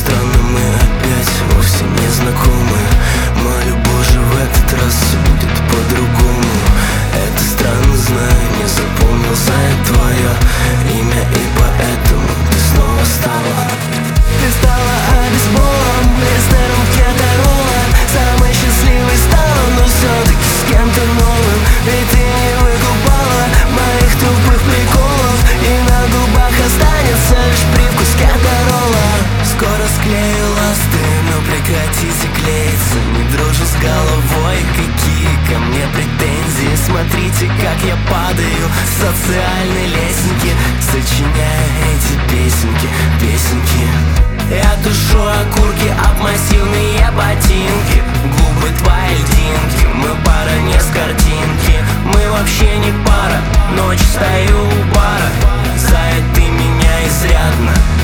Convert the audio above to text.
странно, мы опять вовсе не знакомы. Молю, Боже, в этот раз все будет по-другому. Это странно, знаю, не запомнил, знаю твое имя, и поэтому ты снова стала. Ты стала обезболом, эстером кетарола. Самой счастливой стала, но все-таки с кем-то новым. Ведь ты не выкупала моих тупых приколов, и на губах останется лишь привкус кетарола. Скоро склею ласты, но прекратите клеиться. Не дружу с головой, какие ко мне претензии. Смотрите, как я падаю с социальной лестницы, сочиняя эти песенки, песенки. Я тушу окурки об массивные ботинки. Губы твои льдинки, мы пара не с картинки. Мы вообще не пара, ночь стою у бара. За это ты меня изрядно